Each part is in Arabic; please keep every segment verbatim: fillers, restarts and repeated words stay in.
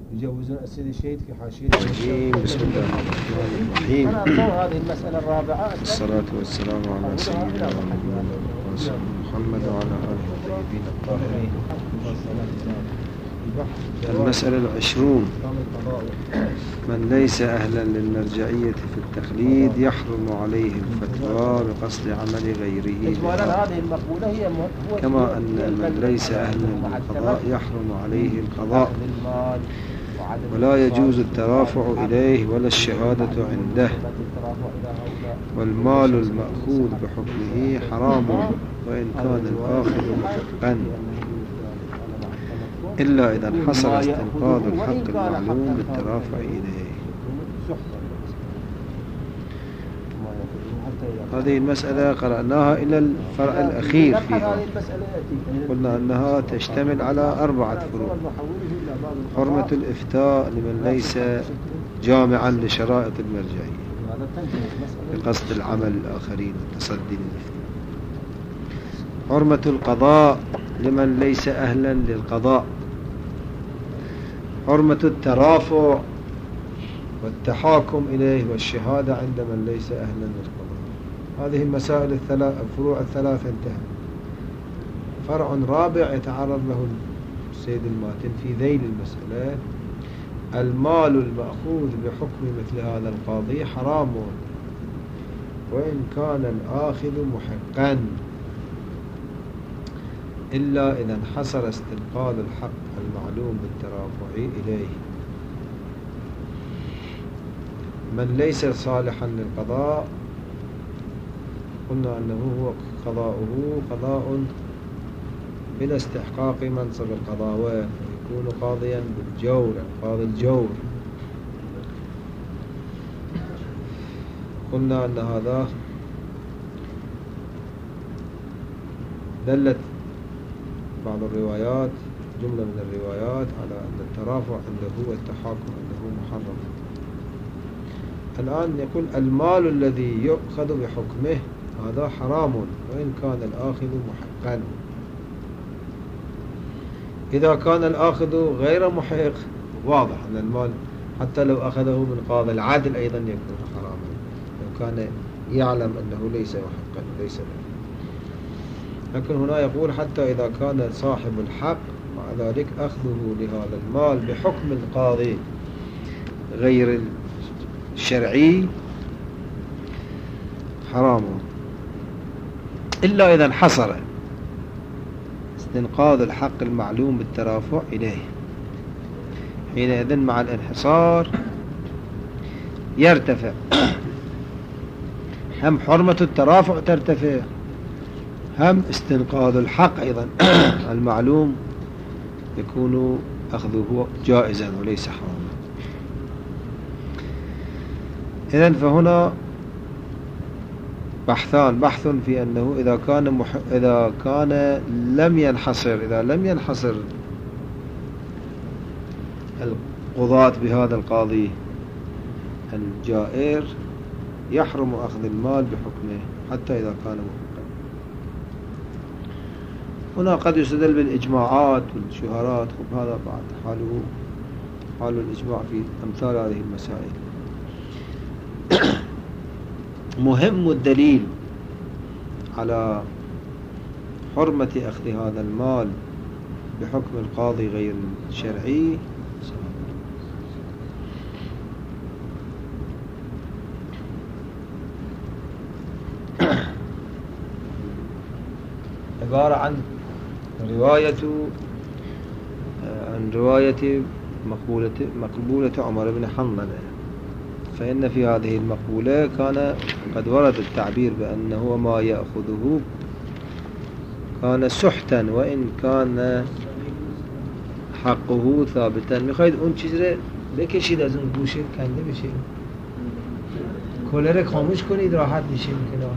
يجوزون السيد الشهيد في حاشية بسم الله الرحمن الرحيم. أنا أذكر هذه المسألة الرابعة. الصلاة والسلام على سيدنا محمد وعلى آله الطيبين الطاهرين. المسألة العشرون: من ليس أهلا للمرجعية في التقليد يحرم عليه الفتوى بقصد عمل غيره، كما أن من ليس أهلا للقضاء يحرم عليه القضاء، ولا يجوز الترافع إليه ولا الشهادة عنده، والمال المأخوذ بحكمه حرام وإن كان الآخذ محقا، إلا إذا انحصر استنقاذ الحق المعلوم بالترافع إليه. هذه المسألة قرأناها إلى الفرع الأخير فيها، قلنا أنها تشتمل على أربعة فروع: حرمة الإفتاء لمن ليس جامعا لشرائط المرجعية بقصد العمل الآخرين والتصدي للإفتاء، حرمة القضاء لمن ليس أهلا للقضاء، حرمة الترافع والتحاكم إليه والشهادة عند من ليس أهلا للقضاء. هذه المسائل الثلاث الفروع الثلاثة انتهت. فرع رابع يتعرض له السيد الماتن في ذيل المسألة: المال المأخوذ بحكم مثل هذا القاضي حرام وإن كان الآخذ محقا، إلا إذا انحصر استنقاذ الحق المعلوم بالترافع إليه. من ليس صالحا للقضاء قلنا أنه هو قضاؤه قضاء بلا استحقاق منصب القضاوة، ويكون قاضيا بالجور، قاضي الجور. قلنا أن هذا دلت بعض الروايات، جملة من الروايات، على أن الترافع عنده والتحاكم عنده محرم. الآن يقول المال الذي يؤخذ بحكمه هذا حرام وإن كان الآخذ محقا. إذا كان الآخذ غير محق واضح أن المال حتى لو أخذه من قاضي العدل أيضا يكون حراما، لو كان يعلم أنه ليس محقا ليس له. لكن هنا يقول حتى إذا كان صاحب الحق مع ذلك أخذه لهذا المال بحكم القاضي غير الشرعي حرام، إلا إذا انحصر استنقاذ الحق المعلوم بالترافع إليه. حينئذ مع الانحصار يرتفع هم حرمة الترافع ترتفع، هم استنقاذ الحق أيضا المعلوم يكون أخذه جائزا وليس حراما. إذن فهنا بحثان: بحث في أنه إذا كان مح... إذا كان لم ينحصر إذا لم ينحصر القضاة بهذا القاضي الجائر يحرم أخذ المال بحكمه حتى إذا كان محقا. هنا قد يستدل بالإجماعات والشهرات، وهذا بعد حاله حال الإجماع في أمثال هذه المسائل. مهم الدليل على حرمة أخذ هذا المال بحكم القاضي غير الشرعي عبارة عن رواية عن رواية مقبولة مقبولة عمر بن حنظلة. فإن في هذه المقبولة كان قد ورد التعبير بأنه ما يأخذه كان سحتا وإن كان حقه ثابتا. میخواید اون چیز رو بکشید از اون گوشه کنده بشه، کولر خاموش کنید راحت میشیم کنار.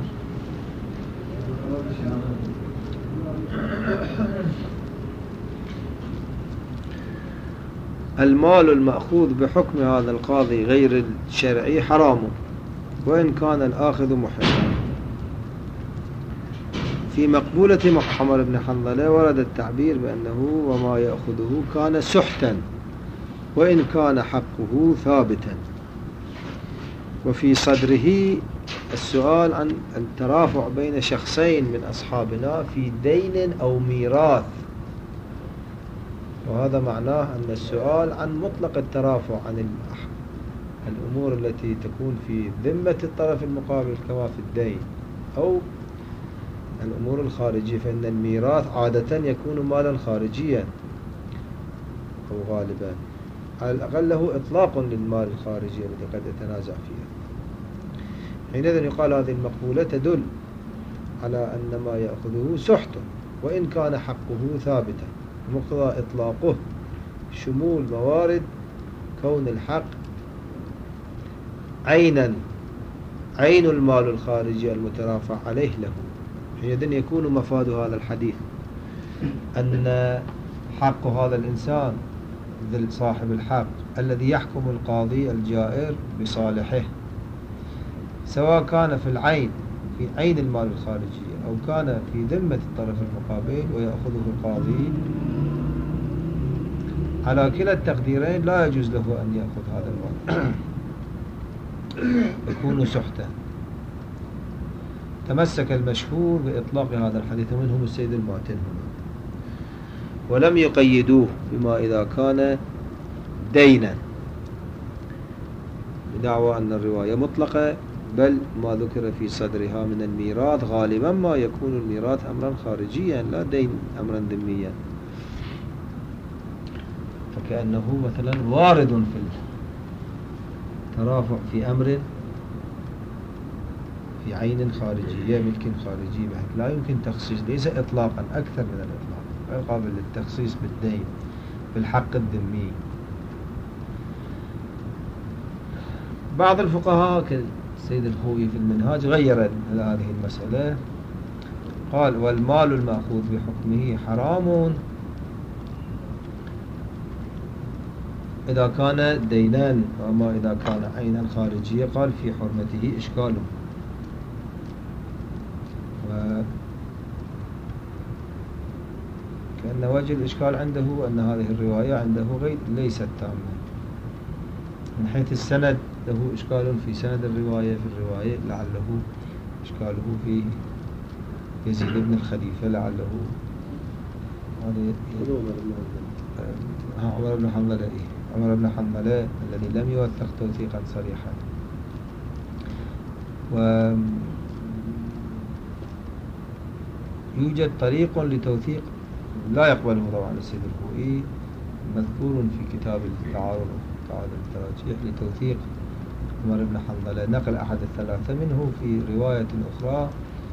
المال المأخوذ بحكم هذا القاضي غير الشرعي حرام وإن كان الآخذ محقا. في مقبولة عمر بن حنظلة ورد التعبير بأنه وما يأخذه كان سحتا وإن كان حقه ثابتا. وفي صدره السؤال عن الترافع بين شخصين من أصحابنا في دين أو ميراث، وهذا معناه أن السؤال عن مطلق الترافع عن الأمور التي تكون في ذمة الطرف المقابل كما في الدين أو الأمور الخارجية، فإن الميراث عادة يكون مالا خارجيا أو غالبا، على الأقل له إطلاق للمال الخارجي الذي قد يتنازع فيها. حينئذ يقال هذه المقولة تدل على أن ما يأخذه سحت وإن كان حقه ثابتا، مقتضى إطلاقه شمول موارد كون الحق عينا عين المال الخارجي المترافع عليه له. حينئذ يكون مفاد هذا الحديث أن حق هذا الإنسان ذل صاحب الحق الذي يحكم القاضي الجائر بصالحه، سواء كان في العين في عين المال الخارجي أو كان في ذمة الطرف المقابل ويأخذه القاضي، على كلا التقديرين لا يجوز له أن يأخذ هذا المال، يكون سحتا. تمسك المشهور بإطلاق هذا الحديث منهم السيد المعتن هنا، ولم يقيدوه بما إذا كان دينا بدعوى أن الرواية مطلقة، بل ما ذكر في صدرها من الميراث غالبا ما يكون الميراث أمرا خارجيا لا دين أمرا ذميا، فكأنه مثلا وارد في الترافع في أمر في عين خارجية ملك خارجي، بحيث لا يمكن تخصيص، ليس إطلاقا أكثر من الإطلاق، غير قابل للتخصيص بالدين بالحق الذمي. بعض الفقهاء كالسيد الخوئي في المنهاج غير هذه المسألة، قال والمال المأخوذ بحكمه حرام إذا كان دينان، وما إذا كان عينا خارجية قال في حرمته إشكال. كأن وجه الإشكال عنده أن هذه الرواية عنده غير ليست تامة، من حيث السند له إشكال في سند الرواية في الرواية، لعله إشكاله في يزيد بن الخليفة، لعله هذا عمر بن حنظلة عمر بن حنظلة الذي لم يوثق توثيقا صريحا. ويوجد طريق لتوثيق لا يقبله طبعا السيد الخوئي، مذكور في كتاب التعارض قاعدة التراجيح لتوثيق عمر بن حنظلة، نقل أحد الثلاثة منه في رواية أخرى.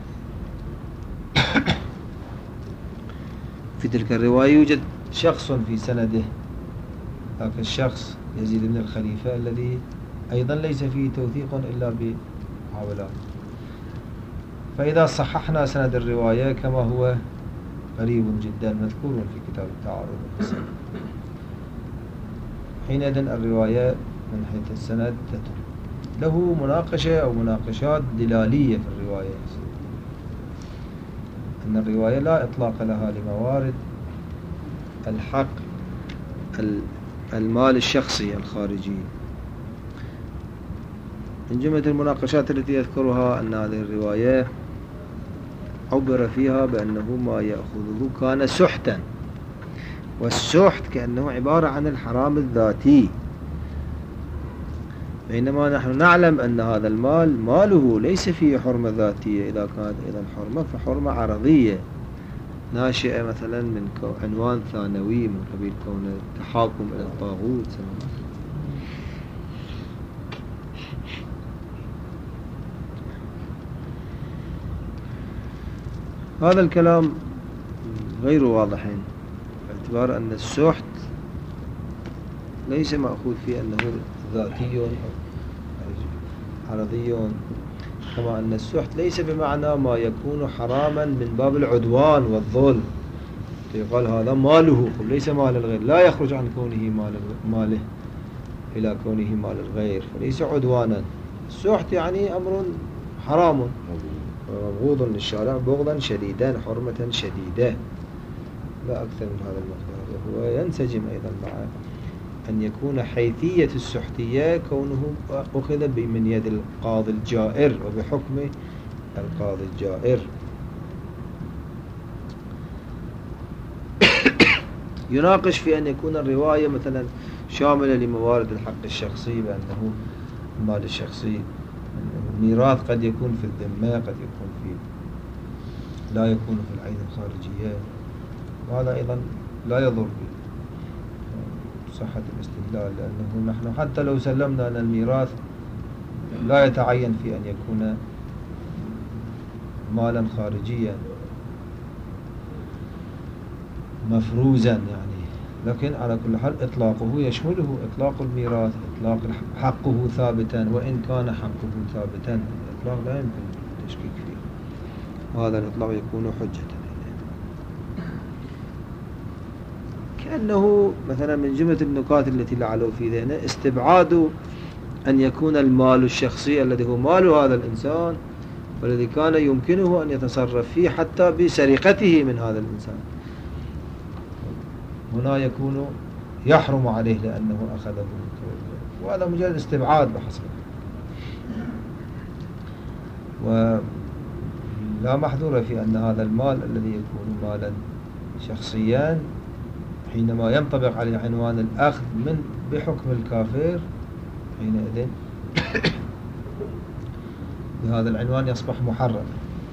في تلك الرواية يوجد شخص في سنده، ذاك الشخص يزيد بن الخليفة الذي أيضا ليس فيه توثيق إلا بحاولات. فإذا صححنا سند الرواية كما هو قريب جدا مذكور في كتاب التعارض، حينئذ الرواية من حيث السند له مناقشة أو مناقشات دلالية في الرواية، أن الرواية لا إطلاق لها لموارد الحق المال الشخصي الخارجي. من جملة المناقشات التي يذكرها أن هذه الرواية عبر فيها بأنه ما يأخذه كان سحتا، والسحت كأنه عبارة عن الحرام الذاتي، بينما نحن نعلم أن هذا المال ماله ليس فيه حرمة ذاتية، إذا كانت إذا حرمة فحرمة عرضية ناشئة مثلا من عنوان ثانوي من قبيل كون التحاكم إلى الطاغوت. هذا الكلام غير واضح باعتبار أن السحت ليس مأخوذ فيه أنه ذاتي عرضي، كما أن السحت ليس بمعنى ما يكون حراما من باب العدوان والظلم، يقال هذا ماله ليس مال الغير، لا يخرج عن كونه مال ماله إلى كونه مال الغير، فليس عدوانا. السحت يعني أمر حرام مبغوض للشارع بغضا شديدا، حرمة شديدة، لا أكثر من هذا المقدار، وهو ينسجم أيضا مع أن يكون حيثية السحتية كونه أخذ من يد القاضي الجائر وبحكم القاضي الجائر. يناقش في أن يكون الرواية مثلا شاملة لموارد الحق الشخصي، بأنه المال الشخصي الميراث قد يكون في الذمة، قد يكون في لا يكون في العين الخارجية، وهذا أيضا لا يضر بصحة الاستدلال، لأنه نحن حتى لو سلمنا أن الميراث لا يتعين في أن يكون مالا خارجيا مفروزا يعني، لكن على كل حال إطلاقه يشمله إطلاق الميراث، إطلاق حقه ثابتا، وإن كان حقه ثابتا الإطلاق لا يمكن التشكيك فيه، وهذا الإطلاق يكون حجة. كأنه مثلا من جملة النقاط التي لعلوا في ذهنه استبعاد أن يكون المال الشخصي الذي هو مال هذا الإنسان والذي كان يمكنه أن يتصرف فيه حتى بسرقته من هذا الإنسان، هنا يكون يحرم عليه لأنه أخذه، وهذا مجرد استبعاد بحسب، ولا محذور في أن هذا المال الذي يكون مالا شخصيا حينما ينطبق عليه عنوان الأخذ من بحكم الكافر، حينئذ بهذا العنوان يصبح محرم.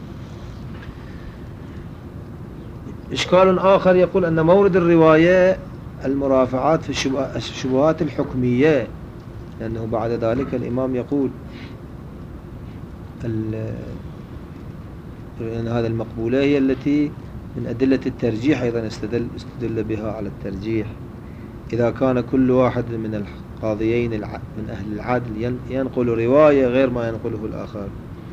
إشكال آخر يقول أن مورد الرواية المرافعات في الشبهات الحكمية، لأنه بعد ذلك الإمام يقول أن هذا المقبولة هي التي من أدلة الترجيح، أيضا استدل, استدل بها على الترجيح. إذا كان كل واحد من القاضيين من أهل العدل ينقل رواية غير ما ينقله الآخر،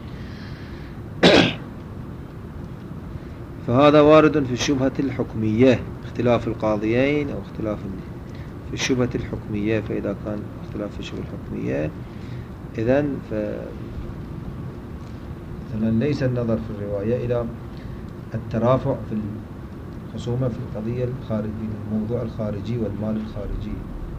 فهذا وارد في الشبهة الحكمية، اختلاف القاضيين أو اختلاف في الشبهة الحكمية. فإذا كان اختلاف في الشبهة الحكمية إذن مثلا ليس النظر في الرواية إلى الترافع في الخصومة في القضية الخارجية، الموضوع الخارجي والمال الخارجي.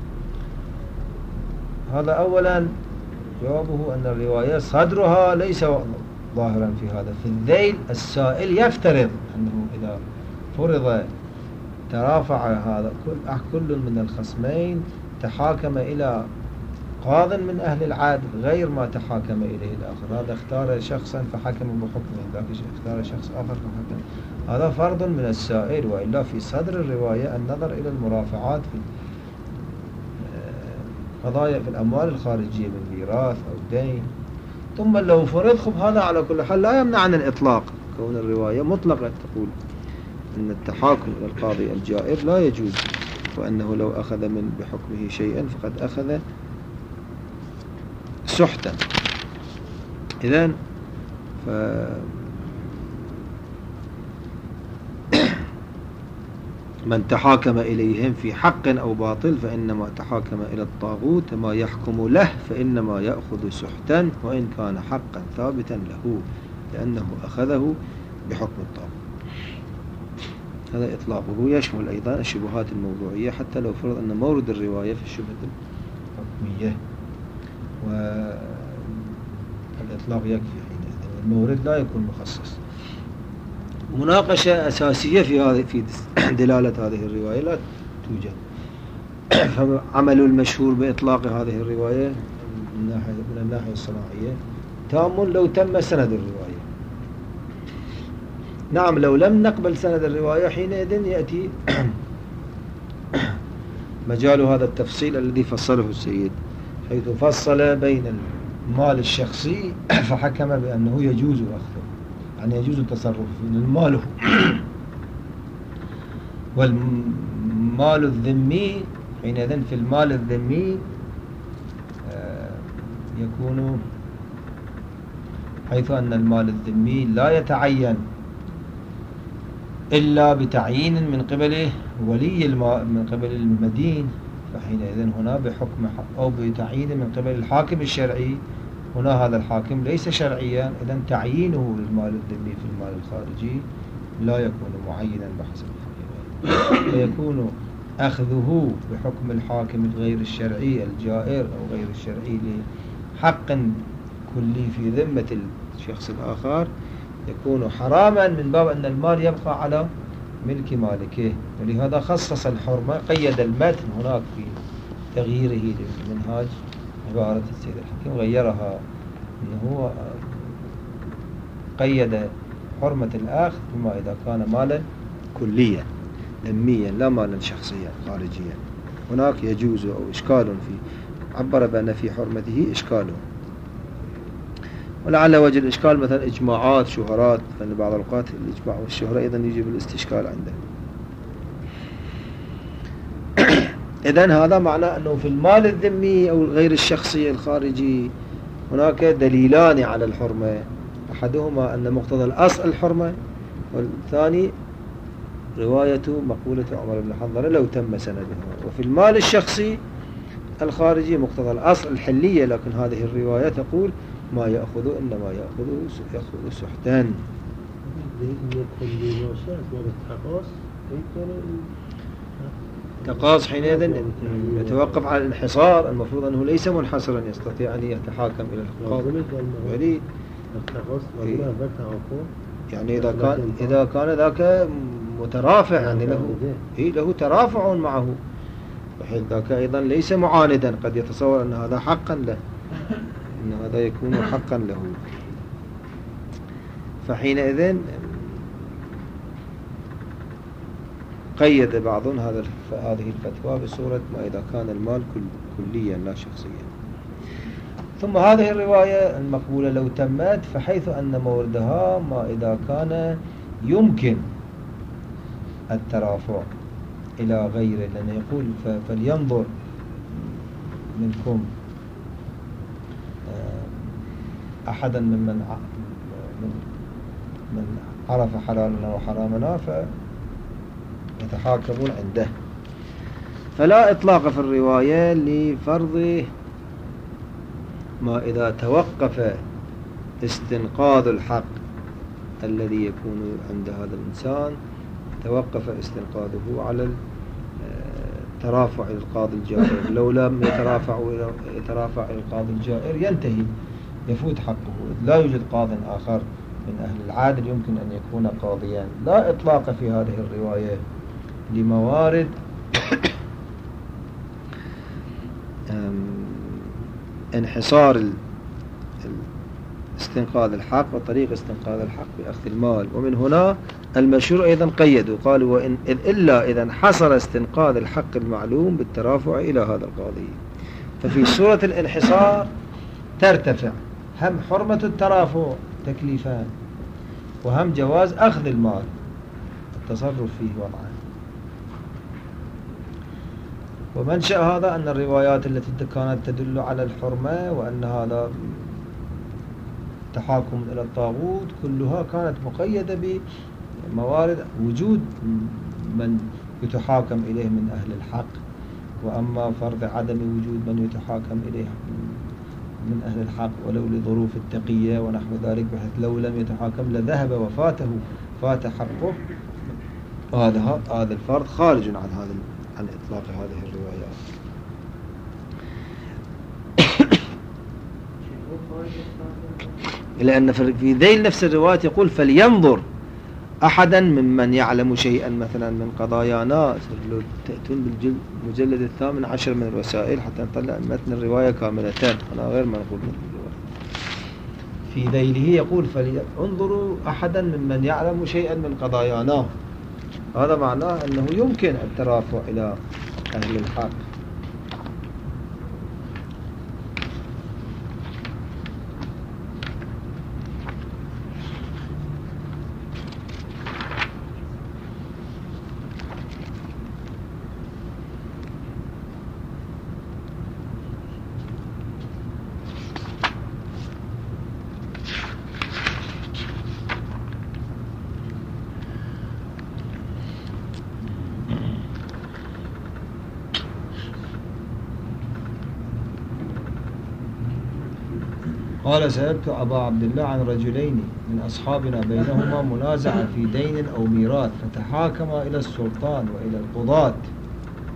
هذا أولا جوابه أن الرواية صدرها ليس ظاهرا في هذا. في الذيل السائل يفترض أنه إذا فرض ترافع هذا كل من الخصمين تحاكم إلى قاض من أهل العدل غير ما تحاكم إليه الآخر، هذا اختار شخصا فحكم بحكمه، ذاك اختار شخص آخر فحكم، هذا فرض من السائل. وإلا في صدر الرواية النظر إلى المرافعات في قضايا في الأموال الخارجية من ميراث أو دين. ثم لو فرض خب هذا على كل حال لا يمنع عن الإطلاق، كون الرواية مطلقة تقول أن التحاكم إلى القاضي الجائر لا يجوز، وأنه لو أخذ من بحكمه شيئا فقد أخذ سحتا. إذن ف... من تحاكم إليهم في حق أو باطل فإنما تحاكم إلى الطاغوت، ما يحكم له فإنما يأخذ سحتا وإن كان حقا ثابتا له، لأنه أخذه بحكم الطاغوت. هذا إطلاقه يشمل أيضا الشبهات الموضوعية، حتى لو فرض أن مورد الرواية في الشبهة الحكمية، والإطلاق يكفي حينئذ، المورد لا يكون مخصص. مناقشة أساسية في هذه في دلالة هذه الرواية لا توجد. فعمل المشهور بإطلاق هذه الرواية من الناحية من الناحية الصناعية تام لو تم سند الرواية. نعم لو لم نقبل سند الرواية حينئذ يأتي مجال هذا التفصيل الذي فصله السيد، حيث فصل بين المال الشخصي فحكم بأنه يجوز أخذه، يعني يجوز التصرف من المال، والمال الذمي حينئذ في المال الذمي يكون حيث أن المال الذمي لا يتعين إلا بتعيين من قبل ولي المال من قبل المدين، فحينئذ هنا بحكم أو بتعيين من قبل الحاكم الشرعي، هنا هذا الحاكم ليس شرعيا، إذن تعيينه للمال الذمي في المال الخارجي لا يكون معينا بحسب الحقيقة، فيكون أخذه بحكم الحاكم الغير الشرعي الجائر أو غير الشرعي لحق كلي في ذمة الشخص الآخر يكون حراما من باب أن المال يبقى على ملك مالكه. ولهذا خصص الحرمة، قيد المتن هناك في تغييره لمنهاج عبارة السيد الحكيم، غيرها أنه قيد حرمة الأخذ بما إذا كان مالا كليا ذميا لا مالا شخصيا خارجيا. هناك يجوز أو إشكال في، عبر بأن في حرمته إشكاله، ولعل وجه الإشكال مثلا إجماعات شهرات، فإن بعض الأوقات الإجماع والشهرة أيضا يجب الاستشكال عنده. إذن هذا معناه أنه في المال الذمي أو الغير الشخصي الخارجي هناك دليلان على الحرمة، أحدهما أن مقتضى الأصل الحرمة، والثاني رواية مقولة عمر بن حنظلة لو تم سندها. وفي المال الشخصي الخارجي مقتضى الأصل الحلية، لكن هذه الرواية تقول ما يأخذ إنما يأخذ يأخذ سحتا. تقاص حينئذ يتوقف على الانحصار، المفروض أنه ليس منحصرا يستطيع أن يتحاكم إلى القاضي. يعني إذا كان إذا كان ذاك مترافع، يعني له إيه له ترافع معه، بحيث ذاك أيضا ليس معاندا، قد يتصور أن هذا حقا له، أن هذا يكون حقا له. فحينئذ قيد بعضهم هذا هذه الفتوى بصورة ما إذا كان المال كل كليا لا شخصيا. ثم هذه الرواية المقبولة لو تمت، فحيث أن موردها ما إذا كان يمكن الترافع إلى غيره، لأنه يقول فلينظر منكم أحدا ممن من عرف حلالنا وحرامنا فيتحاكمون عنده. فلا إطلاق في الرواية لفرض ما إذا توقف استنقاذ الحق الذي يكون عند هذا الإنسان، توقف استنقاذه على الترافع إلى القاضي الجائر. لو لم يترافع يترافع إلى القاضي الجائر ينتهي، يفوت حقه، لا يوجد قاض آخر من أهل العادل يمكن أن يكون قاضيا. لا إطلاق في هذه الرواية لموارد انحصار استنقاذ الحق وطريق استنقاذ الحق بأخذ المال. ومن هنا المشهور أيضا قيدوا، قالوا وإن إلا إذا انحصر استنقاذ الحق المعلوم بالترافع إلى هذا القاضي. ففي صورة الانحصار ترتفع هم حرمة الترافع تكليفان، وهم جواز أخذ المال التصرف فيه وضعا. ومنشأ هذا أن الروايات التي كانت تدل على الحرمة وأن هذا تحاكم إلى الطاغوت كلها كانت مقيدة بموارد وجود من يتحاكم إليه من أهل الحق. وأما فرض عدم وجود من يتحاكم إليه من أهل الحق ولو لظروف التقية ونحو ذلك، بحيث لو لم يتحاكم لذهب وفاته فات حقه، هذا هذا الفرض خارج عن هذا عن إطلاق هذه الروايات. لأن في ذيل نفس الرواية يقول فلينظر أحدا ممن يعلم شيئا مثلا من قضايانا. تأتون بالمجلد الثامن عشر من الوسائل حتى نطلع متن الرواية كاملة، أنا غير منقول من الرواية. في ذيله يقول فلينظروا أحدا ممن يعلم شيئا من قضايانا، هذا معناه أنه يمكن الترافع إلى أهل الحق. قال سألت أبا عبد الله عن رجلين من أصحابنا بينهما منازعة في دين أو ميراث، فتحاكما إلى السلطان وإلى القضاة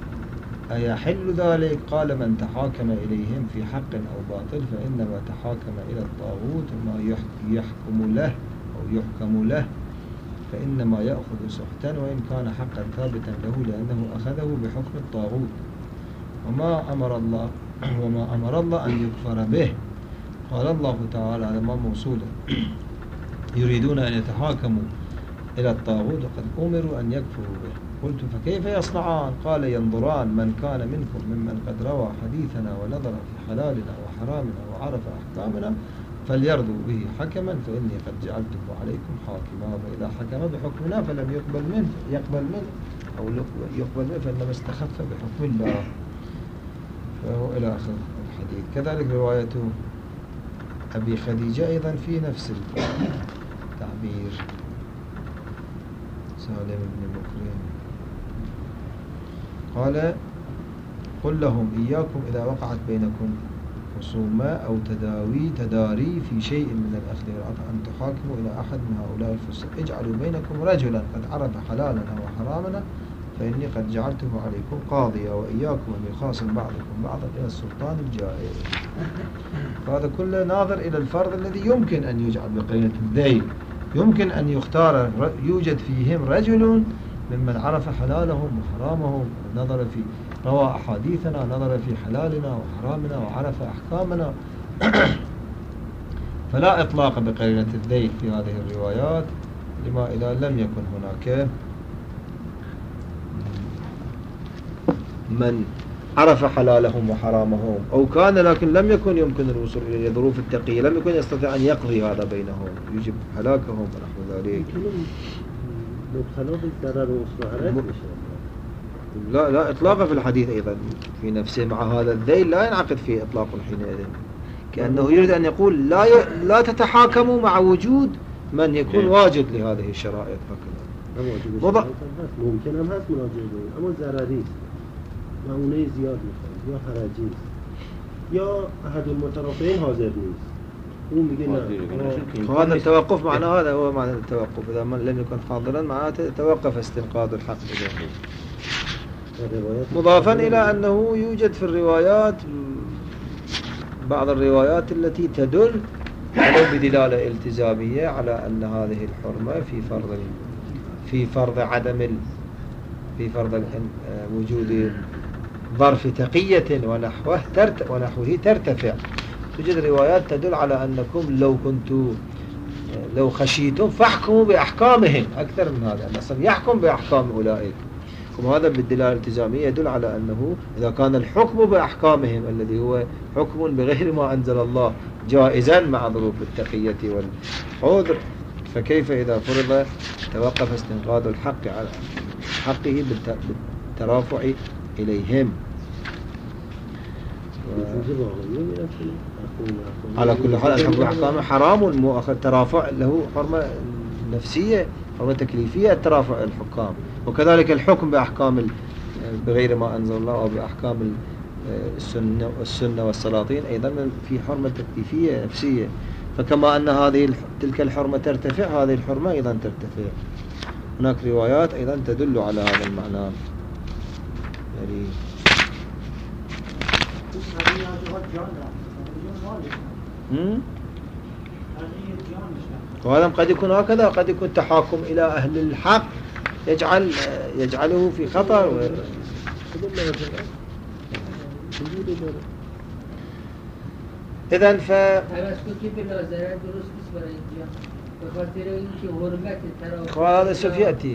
أيحل ذلك؟ قال من تحاكم إليهم في حق أو باطل فإنما تحاكم إلى الطاغوت وما يحكم له أو يحكم له فإنما يأخذ سحتا وإن كان حقا ثابتا له لأنه أخذه بحكم الطاغوت. وما أمر الله وما أمر الله أن يكفر به. قال الله تعالى هذا ما موصولا يريدون أن يتحاكموا إلى الطاغوت وقد أمروا أن يكفروا به. قلت فكيف يصنعان؟ قال ينظران من كان منكم ممن قد روى حديثنا ونظر في حلالنا وحرامنا وعرف أحكامنا فليرضوا به حكما فإني قد جعلته عليكم حاكما وإذا حكم بحكمنا فلم يقبل منه يقبل منه أو يقبل منه فإنما استخف بحكم الله. فهو إلى آخر الحديث. كذلك رواية أبي خديجة أيضا في نفس التعبير سالم بن مكرم قال قل لهم إياكم إذا وقعت بينكم خصومة أو تداوي تداري في شيء من الأخذ والعطاء أن تحاكموا إلى أحد من هؤلاء الفسق اجعلوا بينكم رجلا قد عرف حلالنا وحرامنا فإني قد جعلته عليكم قاضيا وإياكم أن يخاصم بعضكم بعضا إلى السلطان الجائر. فهذا كله ناظر إلى الفرض الذي يمكن أن يجعل بقرينة الذيل. يمكن أن يختار يوجد فيهم رجل ممن عرف حلالهم وحرامهم نظر في روى أحاديثنا نظر في حلالنا وحرامنا وعرف أحكامنا فلا إطلاق بقرينة الذيل في هذه الروايات لما إذا لم يكن هناك من عرف حلالهم وحرامهم أو كان لكن لم يكن يمكن الوصول إلى ظروف التقية لم يكن يستطيع أن يقضي هذا بينهم يجب هلاكهم ونحو ذلك. لا لا إطلاق في الحديث أيضا في نفسه مع هذا الذيل لا ينعقد فيه إطلاق حينئذ كأنه يريد أن يقول لا ي... لا تتحاكموا مع وجود من يكون واجد لهذه الشرائط هكذا. مض... ممكن أم هست مناجعه أما ضرری معونه زیاد میخواد یا خرجی یا أحد المترافعين حاضر نیست اون میگه نه. هذا التوقف معنى هذا هو معنى التوقف إذا من لم يكن حاضرا معناته توقف استنقاذ الحق مضافا إلى أنه يوجد في الروايات بعض الروايات التي تدل ولو بدلالة التزامية على أن هذه الحرمة في فرض في فرض عدم ال في فرض وجود ظرف تقية ونحوه ترت ونحوه ترتفع. توجد روايات تدل على أنكم لو كنتم لو خشيتم فاحكموا بأحكامهم أكثر من هذا أصلا يحكم بأحكام أولئك. وهذا بالدلالة الالتزامية يدل على أنه إذا كان الحكم بأحكامهم الذي هو حكم بغير ما أنزل الله جائزا مع ظروف التقية والعذر فكيف إذا فرض توقف استنقاذ الحق على حقه بالترافع إليهم. و... على كل حال الحكم بأحكامه حرام مؤخر ترافع له حرمة نفسية حرمة تكليفية الترافع الحكام وكذلك الحكم بأحكام بغير ما أنزل الله أو بأحكام السنة والسنة والسلاطين أيضا في حرمة تكليفية نفسية فكما أن هذه تلك الحرمة ترتفع هذه الحرمة أيضا ترتفع. هناك روايات أيضا تدل على هذا المعنى يعني وهذا قد يكون هكذا قد يكون تحاكم إلى أهل الحق يجعل يجعله في خطر و... إذن ف هذا سوف يأتي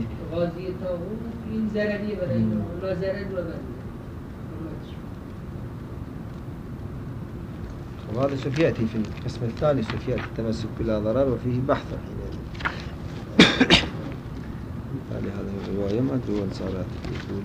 وهذا سوف يأتي في القسم الثاني سوف يأتي التمسك بلا ضرر وفيه بحث هذه هذه الرواية ما أدري وين صارت يقول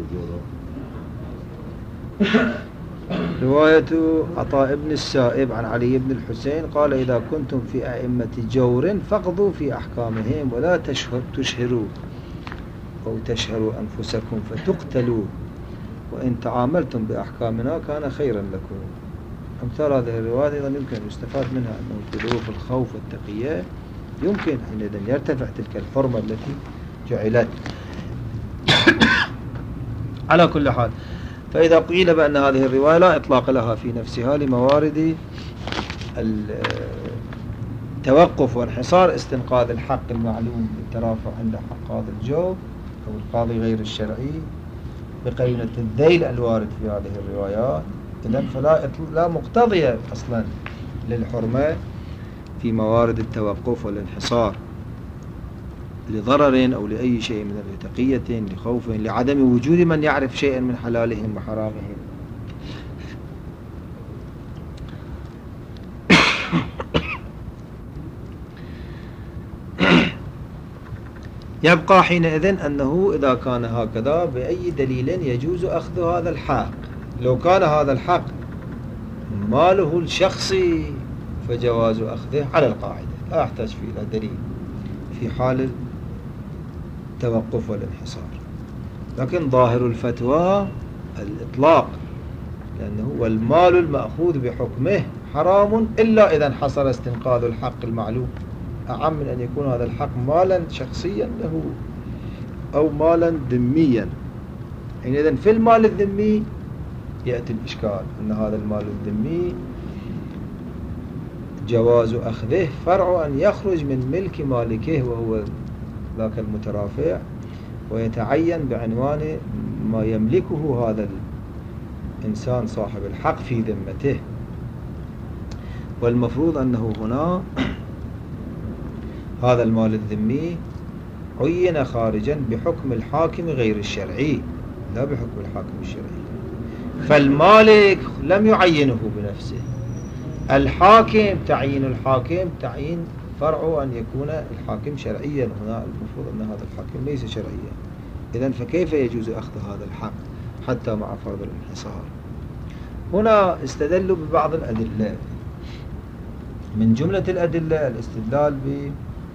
رواية عطاء بن السائب عن علي بن الحسين قال إذا كنتم في أئمة جور فاقضوا في أحكامهم ولا تشهر تشهروا أو تشهروا أنفسكم فتقتلوا وإن تعاملتم بأحكامنا كان خيرا لكم. أمثال هذه الروايات أيضا يمكن أن يستفاد منها أنه في ظروف الخوف والتقية يمكن حينئذ يرتفع تلك الحرمة التي جعلت. على كل حال، فإذا قيل بأن هذه الرواية لا إطلاق لها في نفسها لموارد التوقف وانحصار استنقاذ الحق المعلوم بالترافع عند حقاض الجو أو القاضي غير الشرعي بقرينة الذيل الوارد في هذه الروايات، إذن فلا لا مقتضية أصلا للحرمة في موارد التوقف والانحصار لضرر أو لأي شيء من التقية لخوف لعدم وجود من يعرف شيئا من حلالهم وحرامهم. يبقى حينئذ أنه إذا كان هكذا بأي دليل يجوز أخذ هذا الحق. لو كان هذا الحق ماله الشخصي فجواز أخذه على القاعدة لا يحتاج فيه إلى دليل في حال التوقف والانحصار. لكن ظاهر الفتوى الإطلاق، لأنه والمال المأخوذ بحكمه حرام إلا إذا انحصر استنقاذ الحق المعلوم، أعم من أن يكون هذا الحق مالا شخصيا له أو مالا ذميا. حينئذ في المال الذمي يأتي الإشكال أن هذا المال الذمي جواز أخذه فرع أن يخرج من ملك مالكه وهو ذاك المترافع ويتعين بعنوان ما يملكه هذا الإنسان صاحب الحق في ذمته. والمفروض أنه هنا هذا المال الذمي عين خارجا بحكم الحاكم غير الشرعي لا بحكم الحاكم الشرعي، فالمالك لم يعينه بنفسه، الحاكم تعيين الحاكم تعيين فرع أن يكون الحاكم شرعيا. هنا المفروض أن هذا الحاكم ليس شرعيا، إذن فكيف يجوز أخذ هذا الحق حتى مع فرض الانحصار؟ هنا استدلوا ببعض الأدلة، من جملة الأدلة الاستدلال ب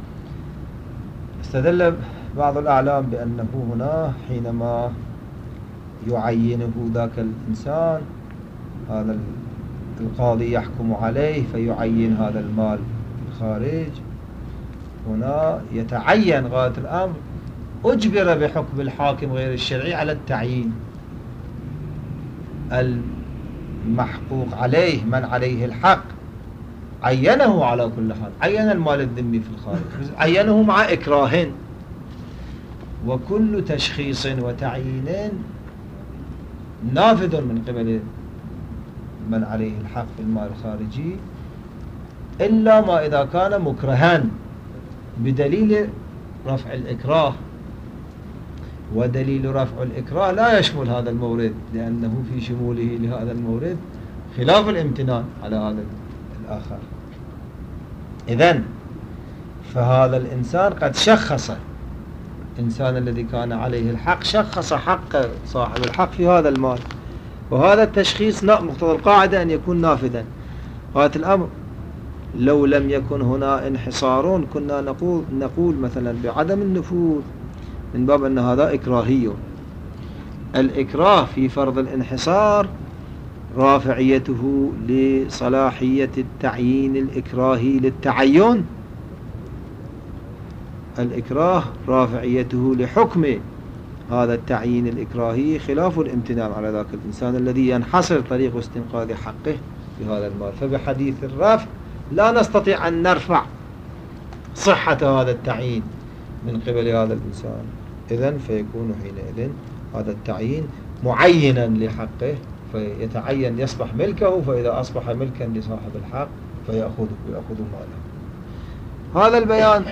استدل بعض الأعلام بأنه هنا حينما يعينه ذاك الإنسان هذا القاضي يحكم عليه فيعين هذا المال الخارج، هنا يتعين غاية الأمر أجبر بحكم الحاكم غير الشرعي على التعيين. المحقوق عليه من عليه الحق عينه على كل حال، عين المال الذمي في الخارج، عينه مع إكراه، وكل تشخيص وتعيين نافذ من قبل من عليه الحق في المال الخارجي إلا ما إذا كان مكرها بدليل رفع الإكراه، ودليل رفع الإكراه لا يشمل هذا المورد لأنه في شموله لهذا المورد خلاف الامتنان على هذا الآخر. إذن فهذا الإنسان قد شخص، الإنسان الذي كان عليه الحق شخص حق صاحب الحق في هذا المال، وهذا التشخيص مقتضى القاعدة أن يكون نافذا. غاية الأمر لو لم يكن هنا انحصار كنا نقول نقول مثلا بعدم النفوذ من باب أن هذا إكراهي. الإكراه في فرض الانحصار رافعيته لصلاحية التعيين الإكراهي للتعين، الإكراه رافعيته لحكم هذا التعيين الإكراهي خلاف الامتنان على ذاك الإنسان الذي ينحصر طريق استنقاذ حقه بهذا المال. فبحديث الرفع لا نستطيع أن نرفع صحة هذا التعيين من قبل هذا الإنسان، إذن فيكون حينئذ هذا التعيين معينا لحقه فيتعين يصبح ملكه، فإذا أصبح ملكا لصاحب الحق فيأخذه ويأخذ ماله. هذا البيان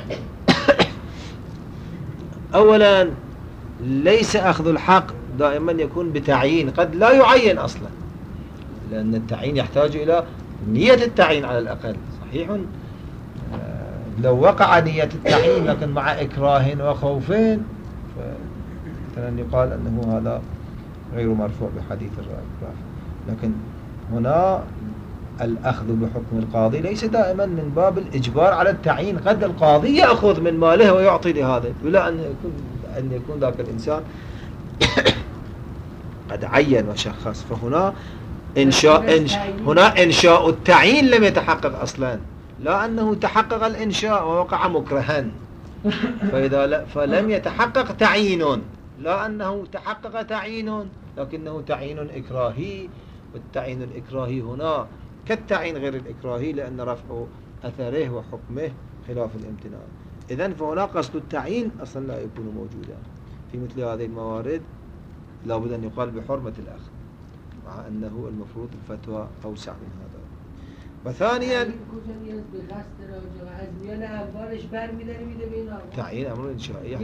أولا ليس أخذ الحق دائما يكون بتعيين، قد لا يعين أصلا، لأن التعيين يحتاج إلى نية التعيين على الأقل. صحيح لو وقع نية التعيين لكن مع إكراه وخوف مثلا يقال أنه هذا غير مرفوع بحديث الرافع. لكن هنا الأخذ بحكم القاضي ليس دائما من باب الإجبار على التعيين، قد القاضي يأخذ من ماله ويعطي لهذا بلا أن يكون أن يكون ذاك الإنسان قد عين وشخص. فهنا إنشاء إنش هنا إنشاء التعيين لم يتحقق أصلا، لا أنه تحقق الإنشاء ووقع مكرها، فإذا لا فلم يتحقق تعيين، لا أنه تحقق تعيين لكنه تعيين إكراهي، والتعيين الإكراهي هنا كالتعيين غير الإكراهي لأن رفع أثره وحكمه خلاف الامتنان. إذن فهنا قصد التعيين أصلا لا يكون موجودا في مثل هذه الموارد، لا بد أن يقال بحرمة الأخذ، مع أنه المفروض الفتوى أوسع من هذا. وثانيا تعيين أمر إنشائي،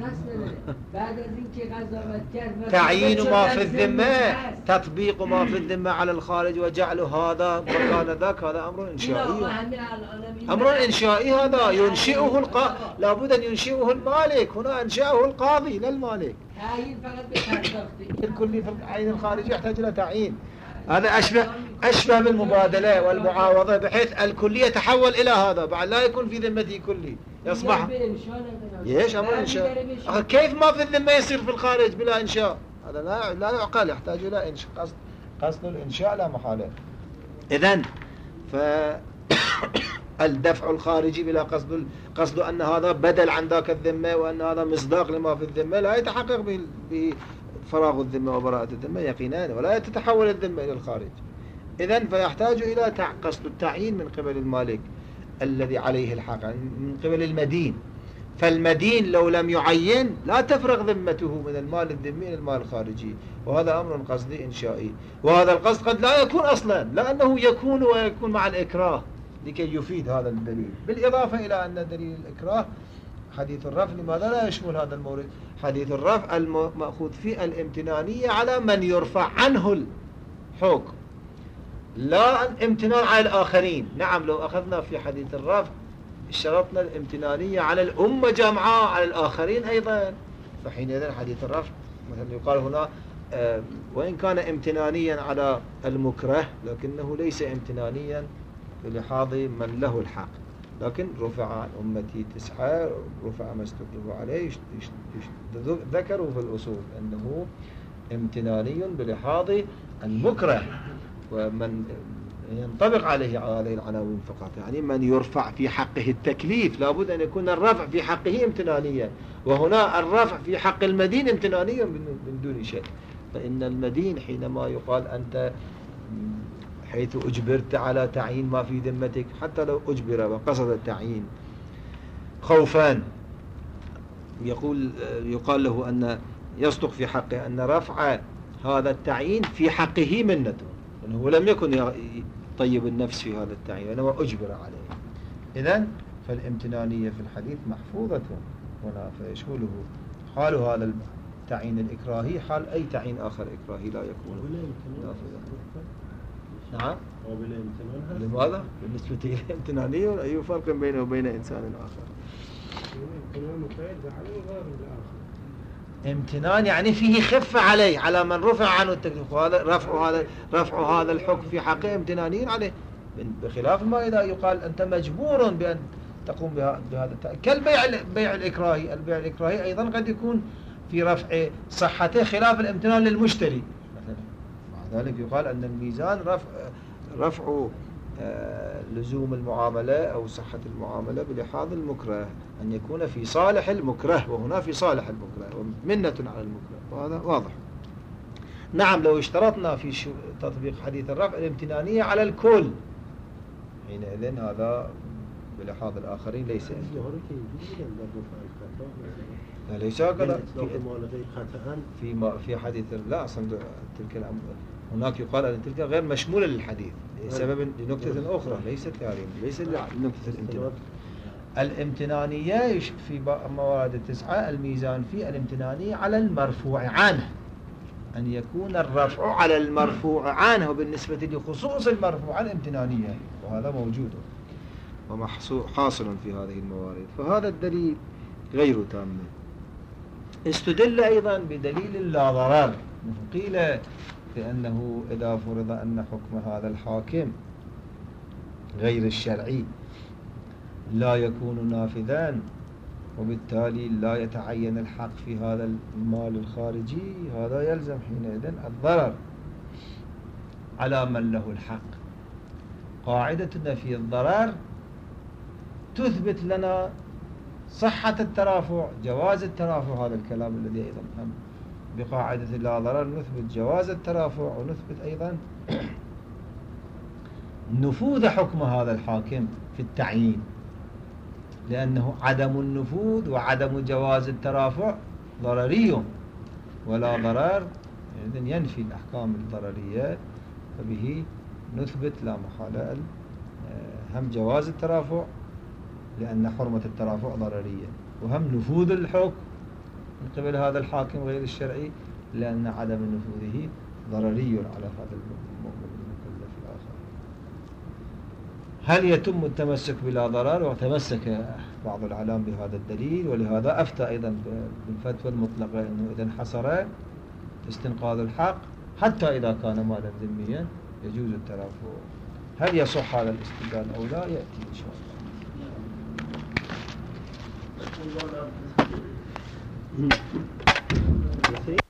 تعيين ما في الذمة، تطبيق ما في الذمة على الخارج وجعل هذا مكان ذاك، هذا أمر إنشائي، أمر إنشائي هذا ينشئه القاضي، لا بد أن ينشئه المالك، هنا أنشأه القاضي لا المالك. تعيين فقط بالتطبيق الكلي في العين الخارجي يحتاج إلى تعيين، هذا أشبه أشبه بالمبادلة والمعاوضة، بحيث الكلي يتحول إلى هذا بعد لا يكون في ذمته كلي، يصبح ايش أمر إنشاء. كيف ما في الذمة يصير في الخارج بلا إنشاء؟ هذا لا لا يعقل، يحتاج إلى إنشاء، قصد قصد الإنشاء لا محالة. إذن فالدفع الخارجي بلا قصد قصد أن هذا بدل عن ذاك الذمة وأن هذا مصداق لما في الذمة لا يتحقق ب فراغ الذمة وبراءة الذمة يقينان، ولا تتحول الذمة إلى الخارج. إذن فيحتاج إلى قصد التعيين من قبل المالك الذي عليه الحق، من قبل المدين. فالمدين لو لم يعين لا تفرغ ذمته من المال الذمي إلى المال الخارجي، وهذا أمر قصدي إنشائي، وهذا القصد قد لا يكون أصلا، لأنه يكون ويكون مع الإكراه لكي يفيد هذا الدليل، بالإضافة إلى أن دليل الإكراه حديث الرفع لماذا لا يشمل هذا المورد؟ حديث الرفع المأخوذ فيه الامتنانية على من يرفع عنه الحكم، لا الامتنان على الآخرين. نعم لو أخذنا في حديث الرفع اشترطنا الامتنانية على الأمة جمعاء على الآخرين أيضا، فحينئذ حديث الرفع مثلا يقال هنا آه وإن كان امتنانيا على المكره لكنه ليس امتنانيا للحاظ من له الحق، لكن رفع عن أمتي تسعة، رفع ما استقروا عليه، ذكروا في الأصول أنه امتناني بلحاظ المكره ومن ينطبق عليه هذه العناوين فقط، يعني من يرفع في حقه التكليف لابد أن يكون الرفع في حقه امتنانيا، وهنا الرفع في حق المدين امتنانيا من دون شيء. فإن المدين حينما يقال أنت حيث أجبرت على تعيين ما في ذمتك، حتى لو أجبر وقصد التعيين خوفا، يقول يقال له أن يصدق في حقه أن رفع هذا التعيين في حقه منته، أنه لم يكن طيب النفس في هذا التعيين وإنما أجبر عليه. إذن فالامتنانية في الحديث محفوظة هنا، فيشمله حال هذا التعيين الإكراهي حال أي تعيين آخر إكراهي لا يكون نافذا. نعم. لماذا؟ بالنسبة للامتنانية أي فرق بينه وبين إنسان آخر؟ امتنان يعني فيه خفة عليه، على من رفع عنه التكليف، وهذا رفع هذا رفع هذا الحكم في حقه امتنانين عليه، بخلاف ما إذا يقال أنت مجبور بأن تقوم بهذا التعيين، كالبيع البيع الإكراهي، البيع الإكراهي أيضا قد يكون في رفع صحته خلاف الامتنان للمشتري مثلا. مع ذلك يقال أن الميزان رفع رفع آه لزوم المعاملة أو صحة المعاملة بلحاظ المكره، أن يكون في صالح المكره، وهنا في صالح المكره ومنة على المكره، وهذا واضح. نعم لو اشترطنا في تطبيق حديث الرفع الامتنانية على الكل حينئذ هذا بلحاظ الآخرين ليس لا ليس هكذا في في في حديث لا أصلا تلك الأمر هناك يقال أن تلك غير مشمولة للحديث لسبب لنكتة أخرى ليست كارين ليس لنكتة الامتنان. الامتنانية في موارد التسعة الميزان في الامتنانية على المرفوع عنه، أن يكون الرفع على المرفوع عنه بالنسبة لخصوص المرفوع الامتنانية، وهذا موجود وحاصل في هذه الموارد، فهذا الدليل غير تام. استدل أيضا بدليل لا ضرر. قيل بأنه إذا فرض أن حكم هذا الحاكم غير الشرعي لا يكون نافذا، وبالتالي لا يتعين الحق في هذا المال الخارجي، هذا يلزم حينئذ الضرر على من له الحق. قاعدة نفي الضرر تثبت لنا صحة الترافع، جواز الترافع، هذا الكلام الذي أيضا هم بقاعدة لا ضرر نثبت جواز الترافع، ونثبت أيضا نفوذ حكم هذا الحاكم في التعيين، لأنه عدم النفوذ وعدم جواز الترافع ضرري، ولا ضرر إذن ينفي الأحكام الضررية، فبه نثبت لا محالة هم جواز الترافع لأن حرمة الترافع ضررية، وهم نفوذ الحكم من قبل هذا الحاكم غير الشرعي لأن عدم نفوذه ضرري على هذا المكلف الآخر. هل يتم التمسك بلا ضرر؟ وتمسك بعض العلام بهذا الدليل، ولهذا أفتى أيضا بالفتوى المطلقة أنه إذا انحصر استنقاذ الحق حتى إذا كان مالا ذميا يجوز الترافع. هل يصح هذا الاستدلال أو لا يأتي إن شاء الله.